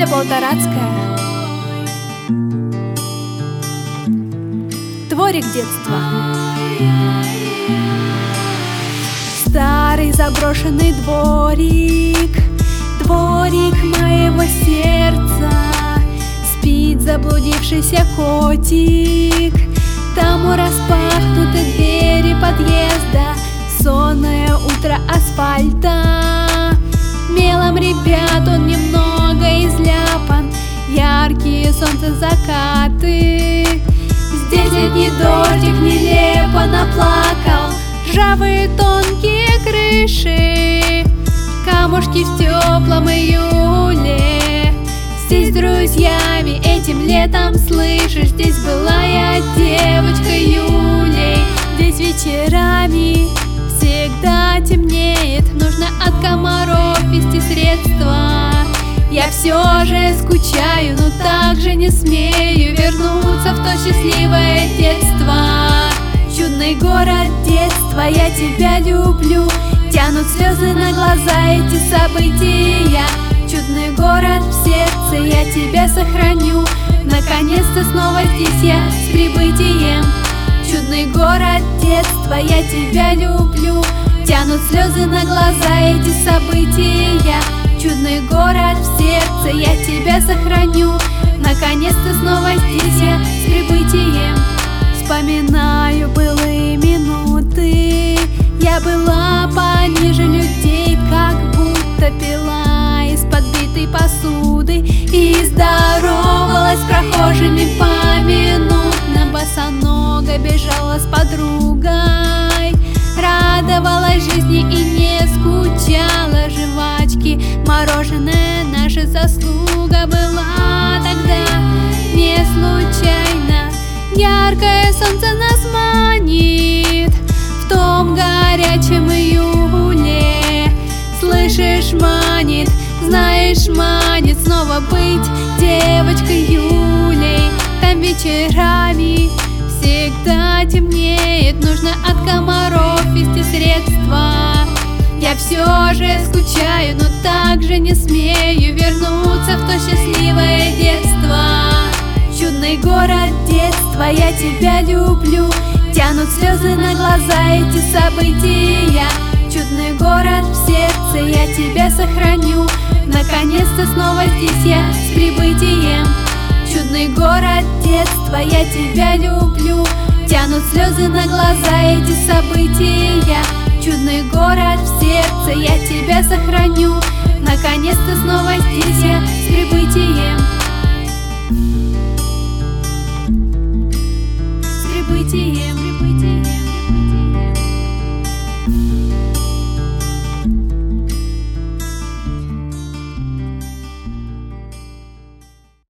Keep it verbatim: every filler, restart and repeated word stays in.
Полторацкая. Дворик детства. Старый заброшенный дворик, дворик моего сердца. Спит заблудившийся котик, там у распахнутой двери подъезда. Сонное утро асфальта, мелом, ребят, он немного изляпан. Яркие солнце закаты, здесь летний дождик нелепо наплакал. Ржавые тонкие крыши, камушки в теплом июле. Здесь с друзьями этим летом, слышишь, здесь была я девочкой Юлей. Здесь вечерами всегда темнеет, нужно от комаров вести средства. Я все же скучаю, но также не смею вернуться в то счастливое детство. Чудный город детства, я тебя люблю. Тянут слезы на глаза эти события. Чудный город в сердце, я тебя сохраню. Наконец-то снова здесь я с прибытием. Чудный город детства, я тебя люблю. Тянут слезы на глаза эти события. Чудный город в сердце, я тебя сохраню. Наконец-то снова здесь я с прибытием. Вспоминаю былые минуты, я была пониже людей, как будто пила из подбитой посуды и здоровалась с прохожими поминутно. Босоного бежала с подругой, радовалась жизни и не скучала. Жвачки, мороженое, наша заслуга была тогда не случайно. Яркое солнце нас манит в том горячем июле. Слышишь, манит, знаешь, манит снова быть девочкой Юлей. Там вечерами всегда темнеет, нужно от комаров вести средства. Я все же скучаю, но также не смею вернуться в то счастливое детство. Чудный город детства, я тебя люблю. Тянут слезы на глаза эти события. Чудный город в сердце, я тебя сохраню. Наконец-то снова здесь я с прибытием. Чудный город детства, я тебя люблю. Тянут слезы на глаза эти события. Чудный город в сердце, я тебя сохраню. Наконец-то снова здесь я с прибытием. С прибытием.